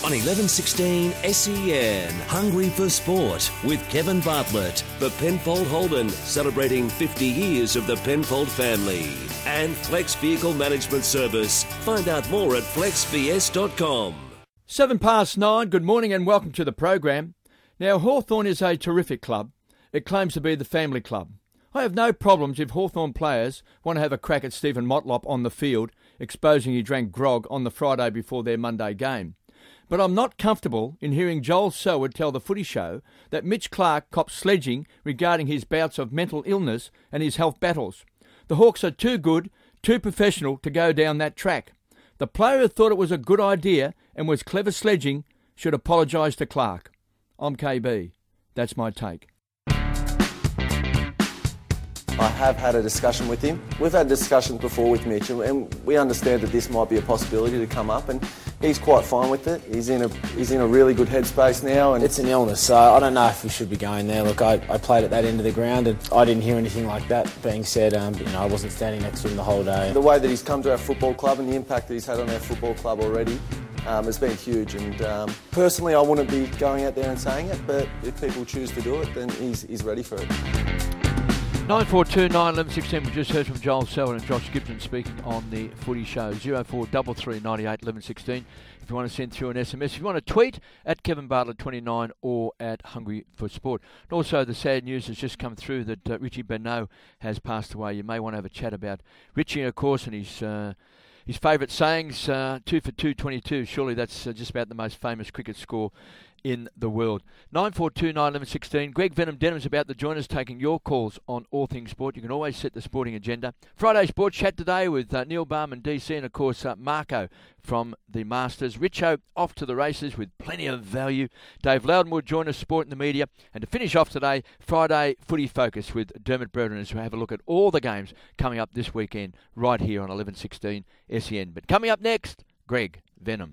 on 1116 SEN. Hungry for Sport with Kevin Bartlett. The Penfold Holden, celebrating 50 years of the Penfold family. And Flex Vehicle Management Service. Find out more at flexvs.com. 9:07, good morning and welcome to the program. Now, Hawthorn is a terrific club. It claims to be the family club. I have no problems if Hawthorn players want to have a crack at Stephen Motlop on the field, exposing he drank grog on the Friday before their Monday game. But I'm not comfortable in hearing Joel Selwood tell the Footy Show that Mitch Clark copped sledging regarding his bouts of mental illness and his health battles. The Hawks are too good, too professional to go down that track. The player who thought it was a good idea and was clever sledging should apologise to Clark. I'm KB. That's my take. I have had a discussion with him. We've had discussions before with Mitch, and we understand that this might be a possibility to come up, and he's quite fine with it. He's in a really good headspace now. And it's an illness, so I don't know if we should be going there. Look, I played at that end of the ground, and I didn't hear anything like that being said. I wasn't standing next to him the whole day. The way that he's come to our football club and the impact that he's had on our football club already has been huge. And personally, I wouldn't be going out there and saying it, but if people choose to do it, then he's ready for it. 9429 1116. We just heard from Joel Selwood and Josh Gibson speaking on the Footy Show. 0433 98 1116. If you want to send through an SMS, if you want to tweet at Kevin Bartlett 29 or at Hungry for Sport. And also, the sad news has just come through that Richie Benaud has passed away. You may want to have a chat about Richie, of course, and his favourite sayings, 2 for 222. Surely that's just about the most famous cricket score in the world. 9429 1116. Greg Denham's about to join us, taking your calls on all things sport. You can always set the sporting agenda. Friday Sports Chat today with Neil Barman, DC, and of course Marco from the Masters. Richo off to the races with plenty of value. Dave Loudon will join us, Sport in the Media. And to finish off today, Friday Footy Focus with Dermot Brereton, as we have a look at all the games coming up this weekend right here on 1116 SEN. But coming up next, Greg Denham.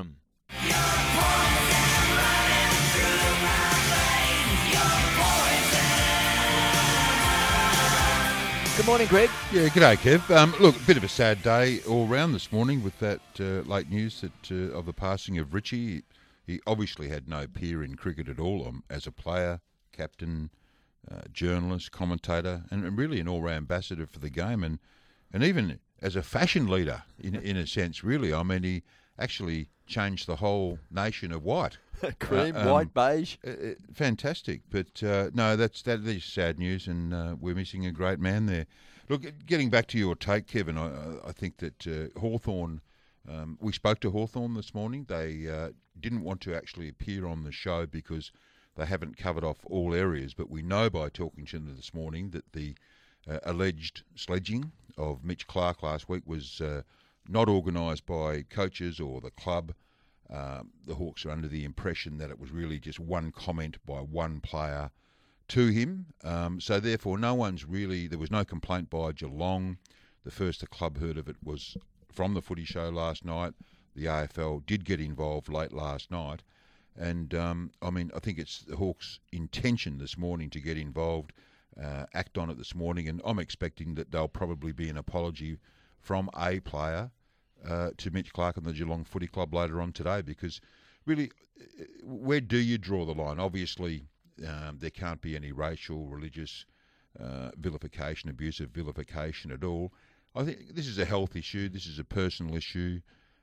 Good morning, Greg. Yeah, g'day, Kev. Look, a bit of a sad day all round this morning with that late news that of the passing of Richie. He obviously had no peer in cricket at all as a player, captain, journalist, commentator, and really an all-round ambassador for the game, and even as a fashion leader in a sense, really. I mean, he actually changed the whole nation of white. Cream, white, beige. Fantastic. But no, that is sad news, and we're missing a great man there. Look, getting back to your take, Kevin, I think that Hawthorn, we spoke to Hawthorn this morning. They didn't want to actually appear on the show because they haven't covered off all areas, but we know by talking to them this morning that the alleged sledging of Mitch Clark last week was not organised by coaches or the club. The Hawks are under the impression that it was really just one comment by one player to him. So therefore, there was no complaint by Geelong. The first the club heard of it was from the Footy Show last night. The AFL did get involved late last night. And, I think it's the Hawks' intention this morning to get involved, act on it this morning. And I'm expecting that there'll probably be an apology from a player to Mitch Clark and the Geelong Footy Club later on today, because really, where do you draw the line? Obviously, there can't be any racial, religious vilification, abusive vilification at all. I think this is a health issue. This is a personal issue.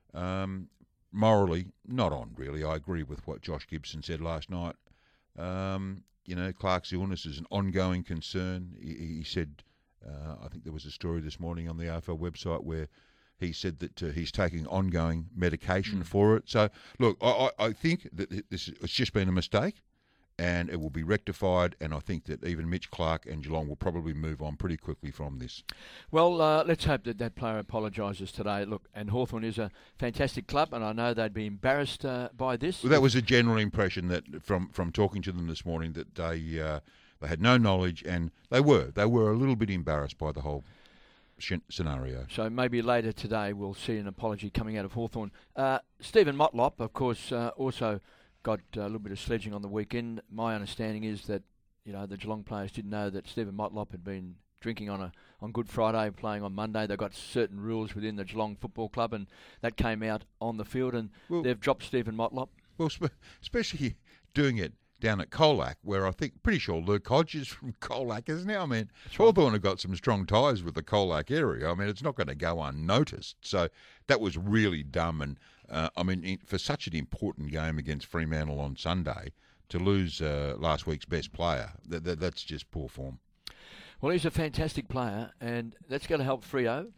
Morally, not on, really. I agree with what Josh Gibson said last night. Clark's illness is an ongoing concern. He said, I think there was a story this morning on the AFL website where he said that he's taking ongoing medication for it. So, look, I think that it's just been a mistake and it will be rectified, and I think that even Mitch Clark and Geelong will probably move on pretty quickly from this. Well, let's hope that player apologises today. Look, and Hawthorn is a fantastic club, and I know they'd be embarrassed by this. Well, that was a general impression that from talking to them this morning, that they had no knowledge, and they were a little bit embarrassed by the whole scenario. So maybe later today we'll see an apology coming out of Hawthorn. Stephen Motlop, of course, also got a little bit of sledging on the weekend. My understanding is that the Geelong players didn't know that Stephen Motlop had been drinking on Good Friday, playing on Monday. They've got certain rules within the Geelong Football Club, and that came out on the field, and they've dropped Stephen Motlop. Well, especially doing it down at Colac, where I think, pretty sure Luke Hodge is from Colac, isn't he? I mean, Hawthorn have got some strong ties with the Colac area. I mean, it's not going to go unnoticed. So that was really dumb. And, for such an important game against Fremantle on Sunday, to lose last week's best player, that's just poor form. Well, he's a fantastic player, and that's going to help Freo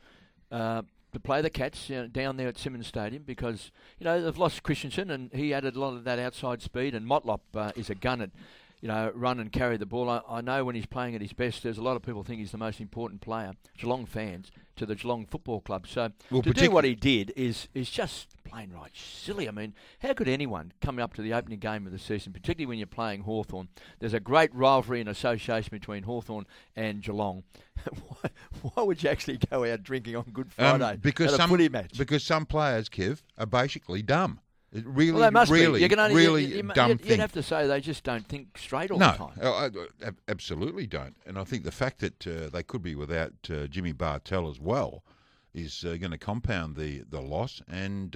to play the Cats down there at Simmons Stadium, because they've lost Christensen, and he added a lot of that outside speed. And Motlop is a gun at run and carry the ball. I know when he's playing at his best, there's a lot of people think he's the most important player, Geelong fans, to the Geelong Football Club. So to do what he did is just plain right silly. I mean, how could anyone come up to the opening game of the season, particularly when you're playing Hawthorn? There's a great rivalry and association between Hawthorn and Geelong. Why would you actually go out drinking on Good Friday at a footy match? Because some players, Kev, are basically dumb. It really, well, they must really, be. dumb thing. You'd have to say they just don't think straight all the time. No, absolutely don't. And I think the fact that they could be without Jimmy Bartel as well is going to compound the loss. And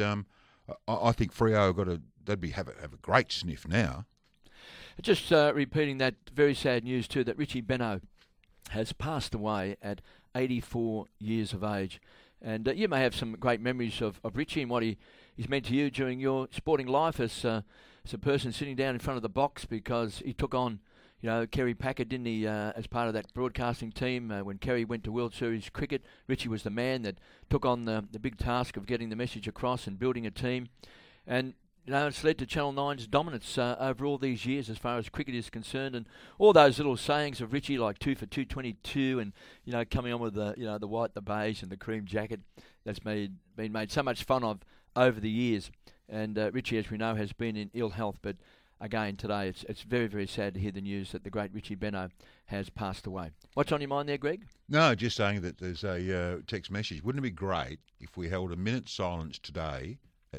I think Freo have a great sniff now. Just repeating that very sad news too, that Richie Benaud has passed away at 84 years of age. And you may have some great memories of Richie and what he's meant to you during your sporting life as a person sitting down in front of the box, because he took on, Kerry Packer, didn't he, as part of that broadcasting team when Kerry went to World Series cricket. Richie was the man that took on the big task of getting the message across and building a team. And it's led to Channel 9's dominance over all these years as far as cricket is concerned, and all those little sayings of Richie, like 2 for 222, and coming on with the white, the beige, and the cream jacket, that's been made so much fun of over the years. And Richie, as we know, has been in ill health, but again today it's very, very sad to hear the news that the great Richie Benaud has passed away. What's on your mind there, Greg? No, just saying that there's a text message. Wouldn't it be great if we held a minute's silence today at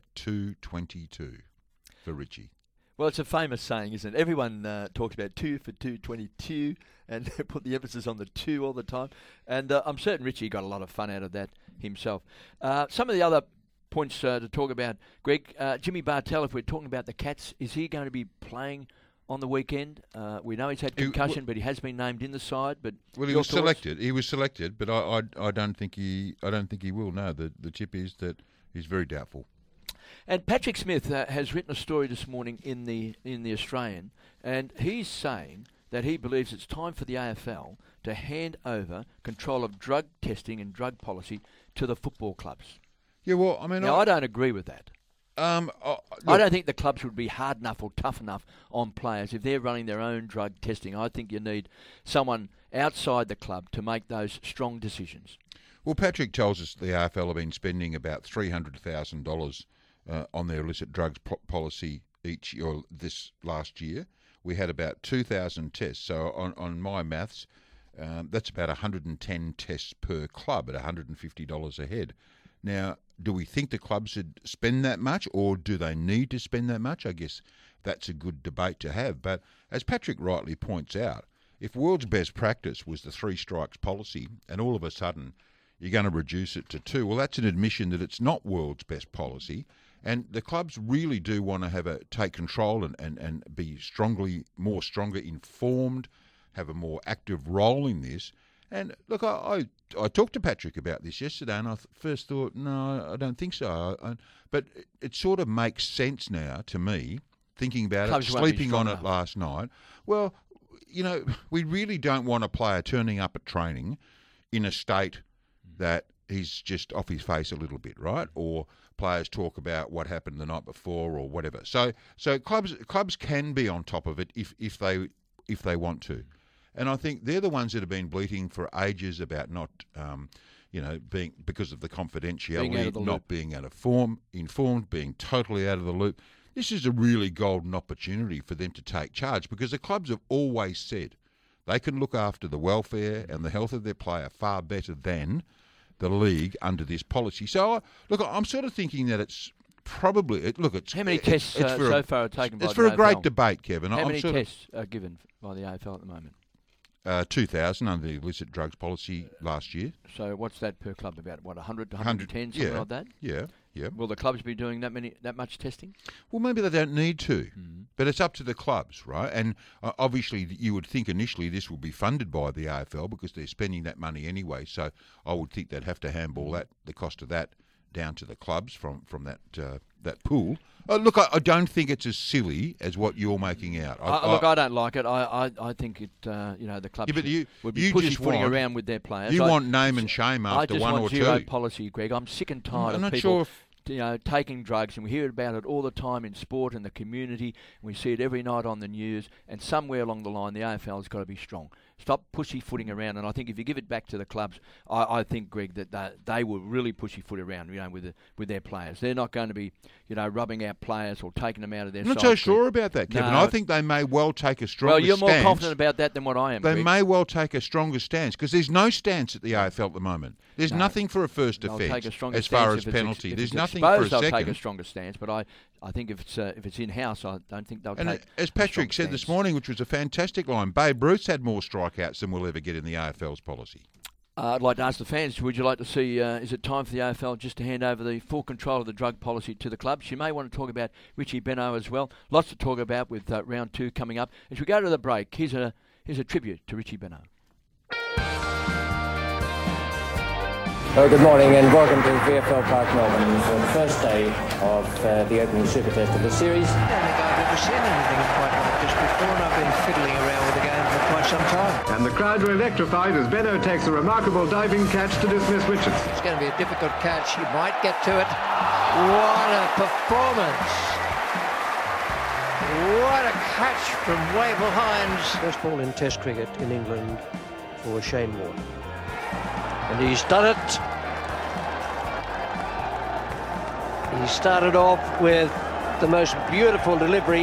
2:22 for Richie? Well, it's a famous saying, isn't it? Everyone talks about 2 for 222 and put the emphasis on the 2 all the time. And I'm certain Richie got a lot of fun out of that himself. Some of the other points to talk about, Greg, Jimmy Bartel, if we're talking about the Cats, is he going to be playing on the weekend? We know he's had concussion, but he has been named in the side. But he was selected. He was selected, but I don't think he will. No, the tip is that he's very doubtful. And Patrick Smith has written a story this morning in the Australian, and he's saying that he believes it's time for the AFL to hand over control of drug testing and drug policy to the football clubs. Yeah, well, I mean, I don't agree with that. I don't think the clubs would be hard enough or tough enough on players if they're running their own drug testing. I think you need someone outside the club to make those strong decisions. Well, Patrick tells us the AFL have been spending about $300,000 on their illicit drugs policy each year. This last year, we had about 2,000 tests. So on my maths, that's about 110 tests per club at $150 a head. Now, do we think the clubs should spend that much, or do they need to spend that much? I guess that's a good debate to have. But as Patrick rightly points out, if world's best practice was the 3 strikes policy, and all of a sudden you're going to reduce it to 2, well, that's an admission that it's not world's best policy. And the clubs really do want to take control and be more stronger informed, have a more active role in this. And look, I talked to Patrick about this yesterday, and I first thought, no, I don't think so. But it sort of makes sense now to me, thinking about it, sleeping on it last night. Well, we really don't want a player turning up at training in a state that he's just off his face a little bit, right? Or players talk about what happened the night before or whatever. So clubs can be on top of it if they want to. And I think they're the ones that have been bleating for ages about not, being, because of the confidentiality, not being informed, being totally out of the loop. This is a really golden opportunity for them to take charge, because the clubs have always said they can look after the welfare and the health of their player far better than the league under this policy. So, look, I'm sort of thinking that it's probably... How many tests so far are taken by the AFL? It's for a great debate, Kevin. How many tests are given by the AFL at the moment? 2,000 under the illicit drugs policy last year. So what's that per club? About, 100 to 110, something like that? Yeah. Yep. Will the clubs be doing that much testing? Well, maybe they don't need to, but it's up to the clubs, right? And obviously, you would think initially this will be funded by the AFL because they're spending that money anyway. So I would think they'd have to handball the cost of that down to the clubs from that pool. Look, I don't think it's as silly as what you're making out. Look, I don't like it. I think it. The clubs would be pussyfooting around with their players. You want name and shame after one or two. I just want zero policy, Greg. I'm sick and tired of people. Taking drugs, and we hear about it all the time in sport and the community. We see it every night on the news, and somewhere along the line, the AFL has got to be strong. Stop pussyfooting around, and I think if you give it back to the clubs, I think, Greg, that they will really pussyfoot around, with their players. They're not going to be, rubbing out players or taking them out of their side. I'm not so sure about that, Kevin. No. I think they may well take a stronger stance. Well, you're more confident about that than what I am, They Greg. may well take a stronger stance, because there's no stance at the AFL at the moment. There's nothing for a first offence as far as penalty. There's nothing for a they'll second. Take a stronger stance, but I think if it's in-house, I don't think they'll take. And as Patrick said this morning, which was a fantastic line, Babe Ruth's had more strikeouts than we'll ever get in the AFL's policy. I'd like to ask the fans, would you like to see, is it time for the AFL just to hand over the full control of the drug policy to the clubs? You may want to talk about Richie Benaud as well. Lots to talk about with round 2 coming up. As we go to the break, here's a tribute to Richie Benaud. Good morning and welcome to VFL Park Melbourne for the first day of the opening Super Test of the series. I don't think I've ever seen anything quite like this before, and I've been fiddling around with the game for quite some time. And the crowd were electrified as Benaud takes a remarkable diving catch to dismiss Richards. It's going to be a difficult catch. He might get to it. What a performance! What a catch from way behind. First ball in Test cricket in England for Shane Warne. And he's done it. He started off with the most beautiful delivery.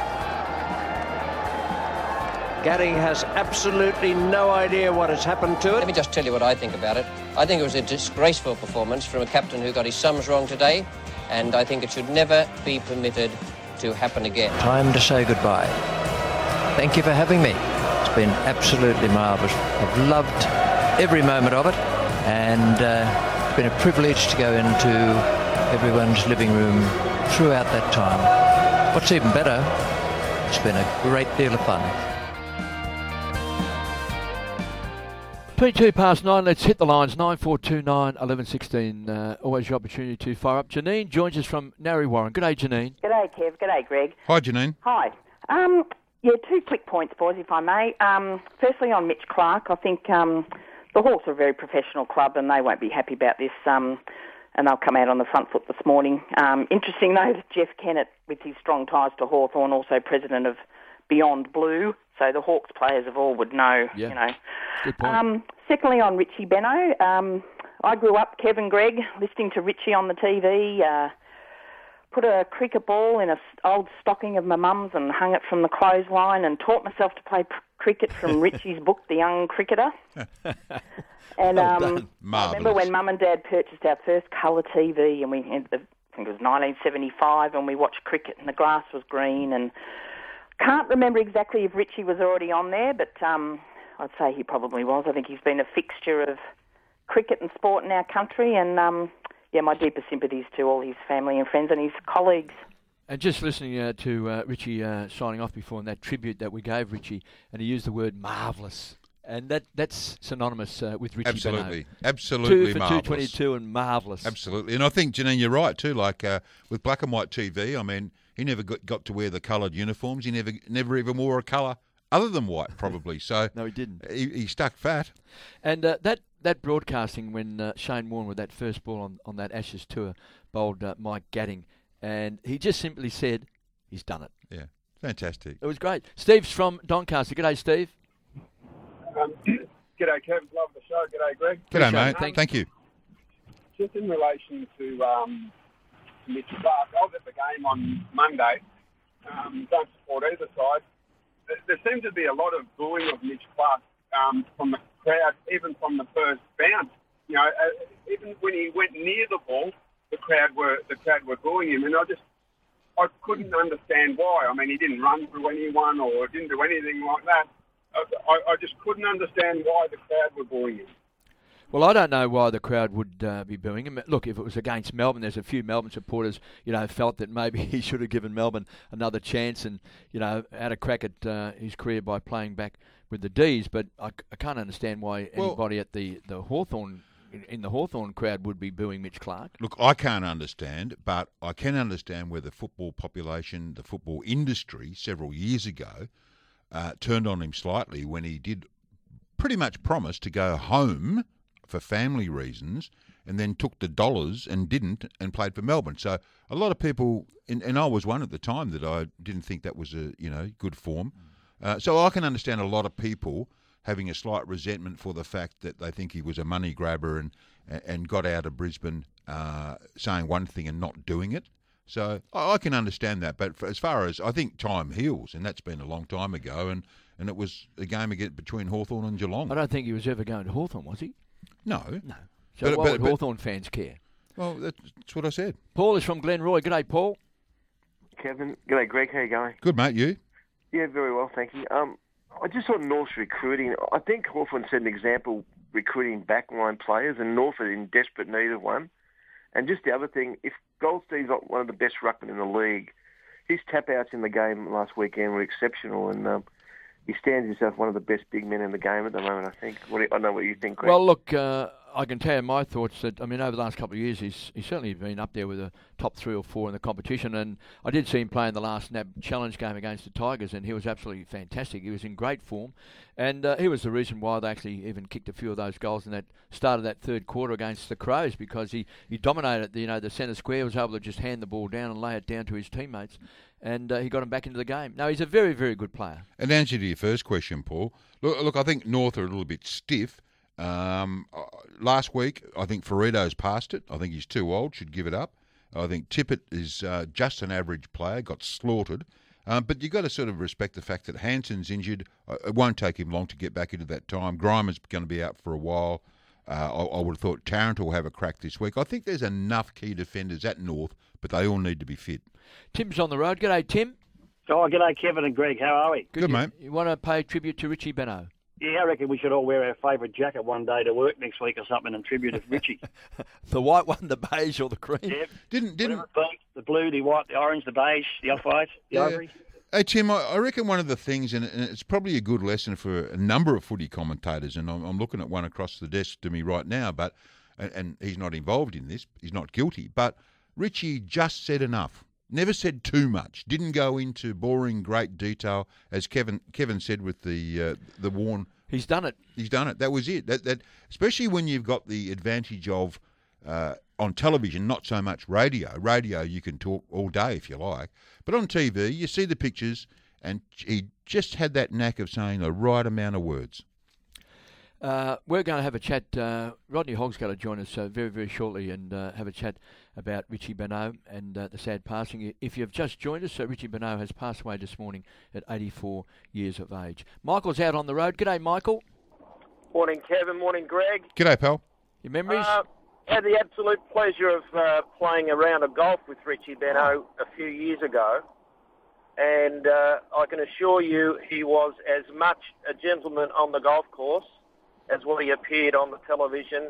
Gatting has absolutely no idea what has happened to it. Let me just tell you what I think about it. I think it was a disgraceful performance from a captain who got his sums wrong today, and I think it should never be permitted to happen again. Time to say goodbye. Thank you for having me. It's been absolutely marvellous. I've loved every moment of it, and it's been a privilege to go into everyone's living room throughout that time. What's even better, it's been a great deal of fun. 22 past 9, let's hit the lines, 9429 1116. Always your opportunity to fire up. Janine joins us from Narre Warren. Good day, Janine. Good day, Kev. Good day, Greg. Hi, Janine. Hi. 2 quick points, boys, if I may. Firstly, on Mitch Clark, I think the Hawks are a very professional club and they won't be happy about this, and they'll come out on the front foot this morning. Interesting, though, that Jeff Kennett, with his strong ties to Hawthorn, also president of Beyond Blue, so the Hawks players of all would know, Good point. Secondly, on Richie Benaud, I grew up, Kevin Greg, listening to Richie on the TV, put a cricket ball in an old stocking of my mum's and hung it from the clothesline and taught myself to play cricket from Richie's book, The Young Cricketer. And I remember when Mum and Dad purchased our first colour TV, and I think it was 1975, and we watched cricket and the grass was green, and can't remember exactly if Richie was already on there, but I'd say he probably was. I think he's been a fixture of cricket and sport in our country, and my deepest sympathies to all his family and friends and his colleagues. And just listening to Richie signing off before in that tribute that we gave Richie, and he used the word marvellous. And that's synonymous with Richie Benaud. Absolutely 2 for marvellous. 222 and marvellous. Absolutely. And I think, Janine, you're right too. Like with black and white TV, I mean, he never got to wear the coloured uniforms. He never even wore a colour other than white, probably. So no, he didn't. He stuck fat. And that broadcasting when Shane Warne with that first ball on that Ashes tour bowled Mike Gatting, and he just simply said, he's done it. Yeah, fantastic. It was great. Steve's from Doncaster. G'day, Steve. G'day, Kev. Love the show. G'day, Greg. G'day, mate. Thank you. Just in relation to Mitch Clark, I was at the game on Monday. Don't support either side. There seemed to be a lot of booing of Mitch Clark from the crowd, even from the first bounce. Even when he went near the ball, the crowd were booing him, and I couldn't understand why. I mean, he didn't run through anyone or didn't do anything like that. I just couldn't understand why the crowd were booing him. Well, I don't know why the crowd would be booing him. Look, if it was against Melbourne, there's a few Melbourne supporters, felt that maybe he should have given Melbourne another chance and, had a crack at his career by playing back with the D's. But I can't understand why anybody at the Hawthorn in the Hawthorn crowd would be booing Mitch Clark. Look, I can't understand, but I can understand where the football population, the football industry, several years ago, turned on him slightly when he did pretty much promise to go home for family reasons and then took the dollars and didn't and played for Melbourne. So a lot of people, and I was one at the time, that I didn't think that was a good form. So I can understand a lot of people having a slight resentment for the fact that they think he was a money grabber and got out of Brisbane saying one thing and not doing it. So I can understand that. But as far as, I think time heals, and that's been a long time ago, and it was a game between Hawthorn and Geelong. I don't think he was ever going to Hawthorn, was he? No. So why would Hawthorn fans care? Well, that's what I said. Paul is from Glenroy. G'day, Paul. Kevin. G'day, Greg. How you going? Good, mate. You? Yeah, very well, thank you. I just saw North's recruiting. I think Hawthorn set an example recruiting backline players, and North are in desperate need of one. And just the other thing, if Goldstein's not one of the best ruckmen in the league, his tap-outs in the game last weekend were exceptional, and he stands himself one of the best big men in the game at the moment, I think. I know what you think, Greg. Well, look, I can tell you my thoughts that, over the last couple of years, he's certainly been up there with the top 3 or 4 in the competition. And I did see him play in the last NAB Challenge game against the Tigers, and he was absolutely fantastic. He was in great form. And he was the reason why they actually even kicked a few of those goals in that start of that third quarter against the Crows, because he dominated the centre square, was able to just hand the ball down and lay it down to his teammates. And he got him back into the game. No, he's a very, very good player. And answer to your first question, Paul, look, I think North are a little bit stiff. Last week, I think Ferrito's passed it. I think he's too old, should give it up. I think Tippett is just an average player, got slaughtered. But you've got to sort of respect the fact that Hansen's injured. It won't take him long to get back into that time. Grimer's going to be out for a while. I would have thought Tarrant will have a crack this week. I think there's enough key defenders at North, but they all need to be fit. Tim's on the road. G'day, Tim. Oh, g'day, Kevin and Greg. How are we? Good, mate. You want to pay tribute to Richie Benaud? Yeah, I reckon we should all wear our favourite jacket one day to work next week or something in tribute of Richie. The white one, the beige, or the cream? Yeah. Didn't the blue, the white, the orange, the beige, the off-white, the ivory. Hey, Tim, I reckon one of the things, and it's probably a good lesson for a number of footy commentators, and I'm looking at one across the desk to me right now, and he's not involved in this, he's not guilty, but Richie just said enough. Never said too much. Didn't go into boring, great detail, as Kevin said with the Warren. He's done it. He's done it. That was it. That especially when you've got the advantage of on television, not so much radio. Radio, you can talk all day if you like, but on TV, you see the pictures, and he just had that knack of saying the right amount of words. We're going to have a chat. Rodney Hogg's going to join us very, very shortly and have a chat about Richie Benaud and the sad passing. If you've just joined us, Richie Benaud has passed away this morning at 84 years of age. Michael's out on the road. G'day, Michael. Morning, Kevin. Morning, Greg. G'day, pal. Your memories? Had the absolute pleasure of playing a round of golf with Richie Benaud a few years ago. And I can assure you he was as much a gentleman on the golf course as what he appeared on the television.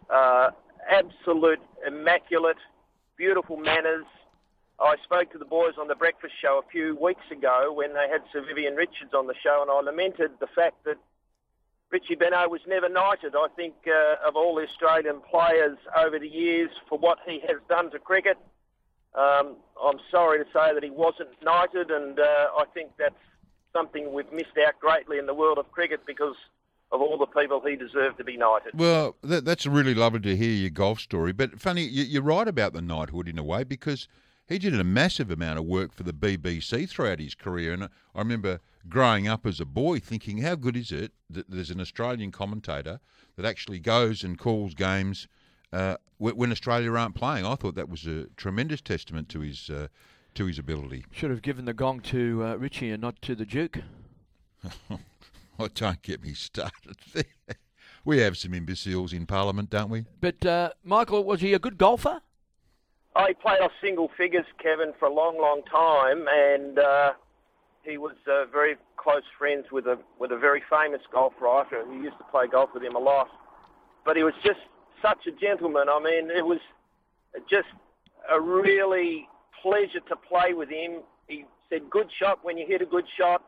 Absolute, immaculate, beautiful manners. I spoke to the boys on the breakfast show a few weeks ago when they had Sir Vivian Richards on the show, and I lamented the fact that Richie Benaud was never knighted. I think of all the Australian players over the years for what he has done to cricket, I'm sorry to say that he wasn't knighted, and I think that's something we've missed out greatly in the world of cricket because of all the people he deserved to be knighted. Well, that's really lovely to hear your golf story. But funny, you're right about the knighthood in a way, because he did a massive amount of work for the BBC throughout his career. And I remember growing up as a boy thinking, how good is it that there's an Australian commentator that actually goes and calls games when Australia aren't playing? I thought that was a tremendous testament to his ability. Should have given the gong to Richie and not to the Duke. Oh, don't get me started. We have some imbeciles in Parliament, don't we? But, Michael, was he a good golfer? He played off single figures, Kevin, for a long, long time, and he was very close friends with a very famous golf writer who used to play golf with him a lot. but he was just such a gentleman. I mean, it was just a really pleasure to play with him. He said, good shot when you hit a good shot.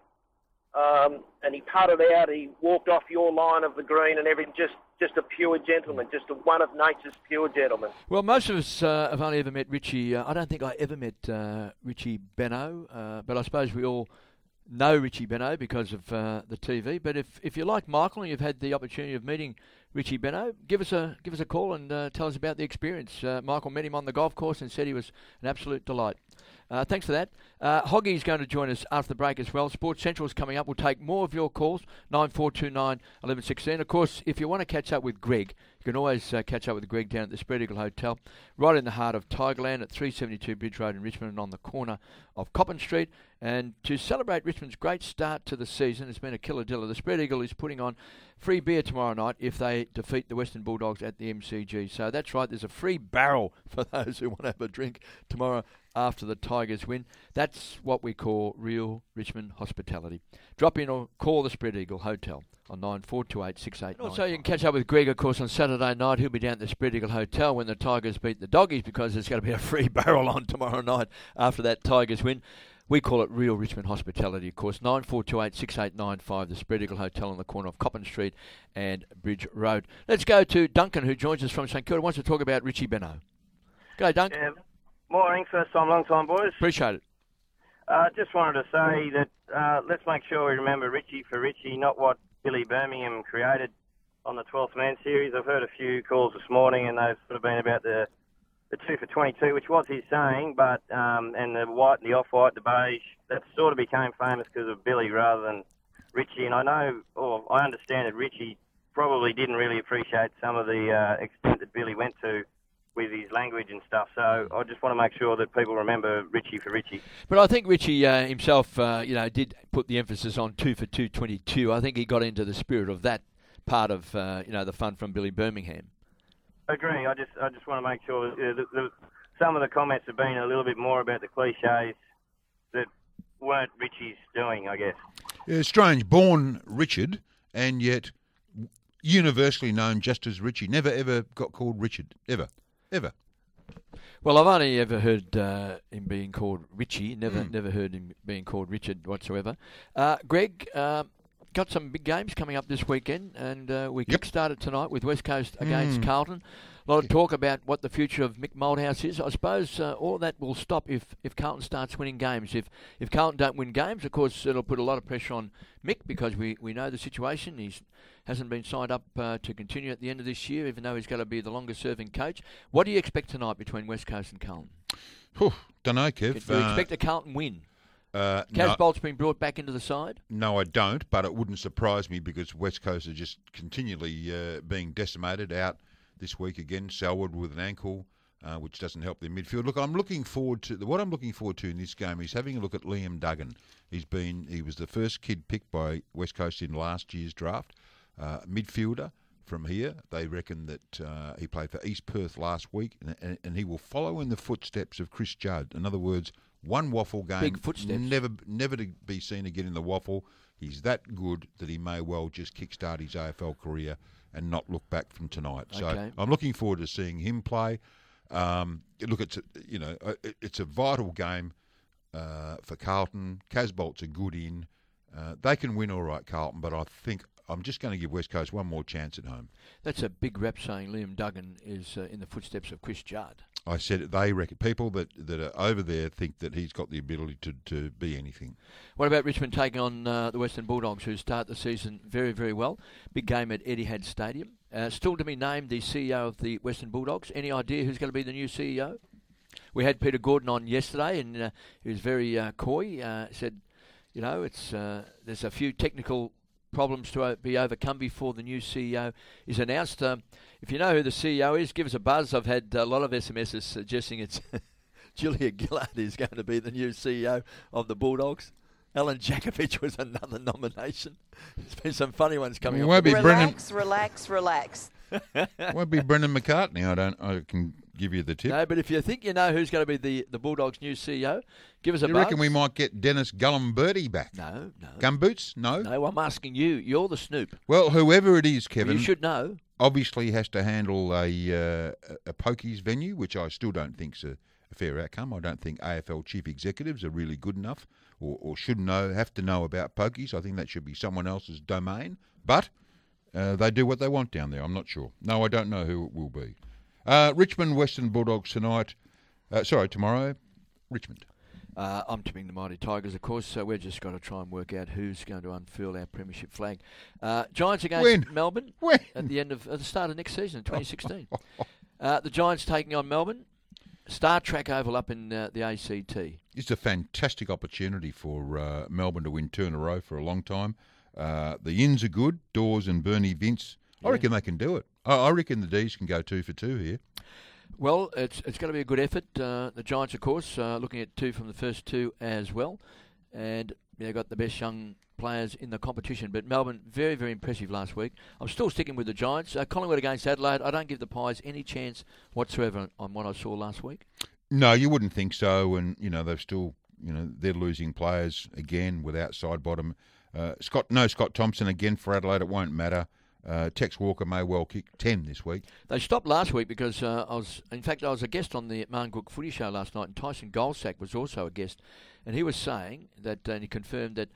And he putted out, he walked off your line of the green and everything, just a pure gentleman, just one of nature's pure gentlemen. Well, most of us have only ever met Richie. I don't think I ever met Richie Benaud, but I suppose we all know Richie Benaud because of the TV. But if you're like Michael and you've had the opportunity of meeting Richie Benaud, give us a call and tell us about the experience. Michael met him on the golf course and said he was an absolute delight. Thanks for that. Hoggy's going to join us after the break as well. Sports Central's coming up. We'll take more of your calls, 9429 1116. Of course, if you want to catch up with Greg, you can always catch up with Greg down at the Spread Eagle Hotel, right in the heart of Tigerland at 372 Bridge Road in Richmond and on the corner of Coppin Street. And to celebrate Richmond's great start to the season, it's been a killer diller. The Spread Eagle is putting on free beer tomorrow night if they defeat the Western Bulldogs at the MCG. So that's right, there's a free barrel for those who want to have a drink tomorrow after the Tigers win. That's what we call real Richmond hospitality. Drop in or call the Spread Eagle Hotel on 9428 689. Also, you can catch up with Greg, of course, on Saturday night. He'll be down at the Spread Eagle Hotel when the Tigers beat the Doggies, because there's going to be a free barrel on tomorrow night after that Tigers win. We call it real Richmond hospitality, of course. 9428 6895, the Spread Eagle Hotel on the corner of Coppin Street and Bridge Road. Let's go to Duncan, who joins us from St Kilda. Wants to talk about Richie Benaud. G'day, Duncan. Yeah. Morning, first time, long time, boys. Appreciate it. Just wanted to say that let's make sure we remember Richie for Richie, not what Billy Birmingham created on the 12th Man series. I've heard a few calls this morning, and they've sort of been about the 2 for 22, which was his saying, but and the white, the off-white, the beige, that sort of became famous because of Billy rather than Richie. And I know, or I understand that Richie probably didn't really appreciate some of the extent that Billy went to with his language and stuff. So I just want to make sure that people remember Richie for Richie. But I think Richie himself, did put the emphasis on 2 for 222. I think he got into the spirit of that part of, the fun from Billy Birmingham. Agree. I just want to make sure that some of the comments have been a little bit more about the cliches that weren't Richie's doing, I guess. Yeah, strange. Born Richard, and yet universally known just as Richie. Never ever got called Richard. Ever. Well, I've only ever heard him being called Richie. Never heard him being called Richard whatsoever. Greg, got some big games coming up this weekend, and we kick-started tonight with West Coast against Carlton. A lot of talk about what the future of Mick Moldhouse is. I suppose all that will stop if Carlton starts winning games. If Carlton don't win games, of course, it'll put a lot of pressure on Mick, because we know the situation. He hasn't been signed up to continue at the end of this year, even though he's going to be the longest-serving coach. What do you expect tonight between West Coast and Carlton? Don't know, Kev. Do you expect a Carlton win? Casbolt's been brought back into the side? No, I don't, but it wouldn't surprise me, because West Coast are just continually being decimated out this week again. Selwood with an ankle, which doesn't help their midfield. Look, what I'm looking forward to in this game is having a look at Liam Duggan. He was the first kid picked by West Coast in last year's draft, midfielder from here. They reckon that he played for East Perth last week, and he will follow in the footsteps of Chris Judd. In other words, one waffle game, big footsteps. Never to be seen again in the waffle. He's that good that he may well just kickstart his AFL career and not look back from tonight. Okay. So I'm looking forward to seeing him play. Look, it's a vital game for Carlton. Casbolt's a good in. They can win all right, Carlton, but I think I'm just going to give West Coast one more chance at home. That's a big rep, saying Liam Duggan is in the footsteps of Chris Judd. I said they reckon people that are over there think that he's got the ability to be anything. What about Richmond taking on the Western Bulldogs, who start the season very, very well? Big game at Etihad Stadium. Still to be named the CEO of the Western Bulldogs. Any idea who's going to be the new CEO? We had Peter Gordon on yesterday, and he was very coy. Said, there's a few technical problems to be overcome before the new CEO is announced. If you know who the CEO is, give us a buzz. I've had a lot of SMSs suggesting it's Julia Gillard is going to be the new CEO of the Bulldogs. Alan Jakovich was another nomination. There's been some funny ones coming up. Relax. Won't be Brendan McCartney. I can give you the tip. No, but if you think you know who's going to be the Bulldogs' new CEO, give us a buzz. You reckon we might get Dennis Gullenberty back? No. Gumboots? No. No, I'm asking you. You're the snoop. Well, whoever it is, Kevin. Well, you should know. obviously has to handle a pokies venue, which I still don't think's a fair outcome. I don't think AFL chief executives are really good enough or should have to know about pokies. I think that should be someone else's domain. But they do what they want down there. I'm not sure. No, I don't know who it will be. Richmond Western Bulldogs tomorrow. Richmond. I'm tipping the Mighty Tigers, of course, so we've just got to try and work out who's going to unfurl our premiership flag. Giants against Melbourne at the start of next season, 2016. The Giants taking on Melbourne. Star Track Oval up in the ACT. It's a fantastic opportunity for Melbourne to win 2 in a row for a long time. The Ins are good, Dawes and Bernie Vince. I reckon they can do it. I reckon the D's can go 2 for 2 here. Well, it's going to be a good effort. The Giants, of course, looking at 2 from the first 2 as well. And they've got the best young players in the competition. But Melbourne, very, very impressive last week. I'm still sticking with the Giants. Collingwood against Adelaide, I don't give the Pies any chance whatsoever on what I saw last week. No, you wouldn't think so. And, they've still, they're losing players again without side bottom. Scott Thompson again for Adelaide. It won't matter. Tex Walker may well kick 10 this week. They stopped last week because I was a guest on the Martin Cook Footy Show last night, and Tyson Goldsack was also a guest, and he was saying that, and he confirmed that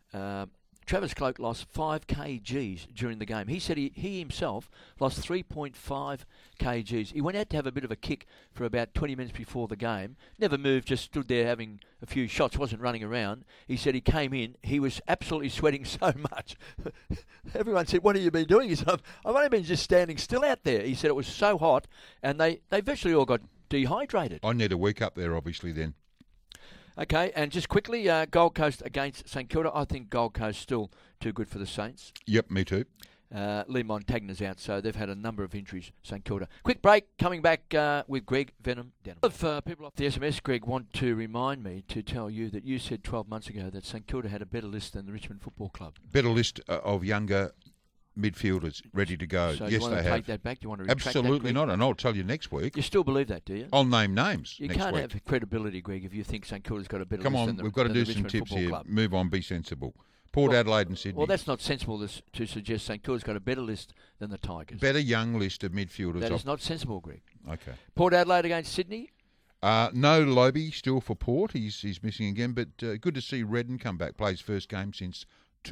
Travis Cloke lost 5 kgs during the game. He said he himself lost 3.5 kgs. He went out to have a bit of a kick for about 20 minutes before the game. Never moved, just stood there having a few shots, wasn't running around. He said he came in, he was absolutely sweating so much. Everyone said, "What have you been doing?" He said, "I've only been just standing still out there." He said it was so hot, and they virtually all got dehydrated. I need a week up there, obviously, then. Okay, and just quickly, Gold Coast against St Kilda. I think Gold Coast still too good for the Saints. Yep, me too. Lee Montagna's out, so they've had a number of injuries, St Kilda. Quick break, coming back with Greg Venom Denham. If people off the SMS, Greg, want to remind me to tell you that you said 12 months ago that St Kilda had a better list than the Richmond Football Club. Better list of younger midfielders ready to go. So yes, you want they to have. take that back? Do you want to retract Absolutely that, not, and I'll tell you next week. You still believe that, do you? I'll name names You next can't week. have credibility, Greg, if you think St Kilda's got a better Come list on, than the we've got to do some Richmond tips Football here. Club. Move on, be sensible. Port Adelaide and Sydney. Well, that's not sensible to suggest St Kilda's got a better list than the Tigers. Better young list of midfielders. That is not sensible, Greg. Okay. Port Adelaide against Sydney. No Lobby still for Port. He's missing again, but good to see Redden come back. Plays first game since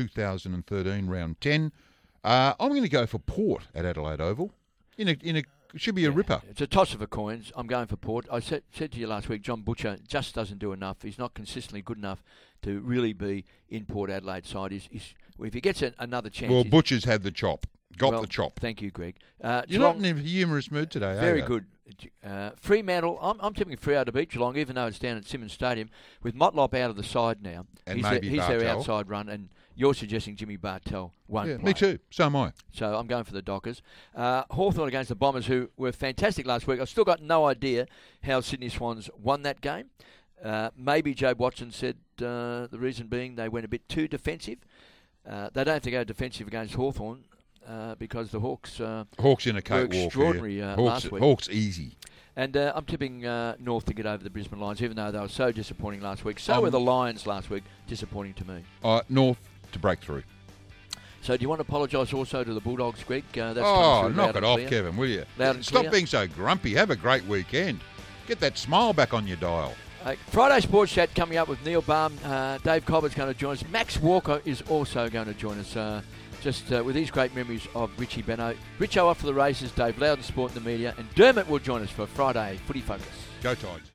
2013, round 10. I'm going to go for Port at Adelaide Oval. It should be a ripper. It's a toss of a coin. I'm going for Port. I said to you last week, John Butcher just doesn't do enough. He's not consistently good enough to really be in Port Adelaide side. If he gets another chance... Well, Butcher's had the chop. Got the chop. Thank you, Greg. You're not in a humorous mood today, Very are you? good. Fremantle, I'm tipping Freo to beat Geelong, even though it's down at Simmons Stadium. With Motlop out of the side now, And he's maybe their Bartel. outside run, and you're suggesting Jimmy Bartel won't play. Me too. So am I. So I'm going for the Dockers. Hawthorn against the Bombers, who were fantastic last week. I've still got no idea how Sydney Swans won that game. Maybe Joe Watson said the reason being they went a bit too defensive. They don't have to go defensive against Hawthorn because the Hawks Hawks in a were cakewalk extraordinary here. last week. Hawks easy. And I'm tipping North to get over the Brisbane Lions, even though they were so disappointing last week. So were the Lions last week, disappointing to me. North to break through. So do you want to apologise also to the Bulldogs, Greg? That's knock it off, Kevin, will you? Loud and Stop clear. being so grumpy. Have a great weekend. Get that smile back on your dial. Friday Sports Chat coming up with Neil Baum. Dave Cobbett's going to join us. Max Walker is also going to join us. Just with these great memories of Richie Benno. Richo off for the races, Dave Loudon, Sport and the Media, and Dermot will join us for Friday Footy Focus. Go Tigers.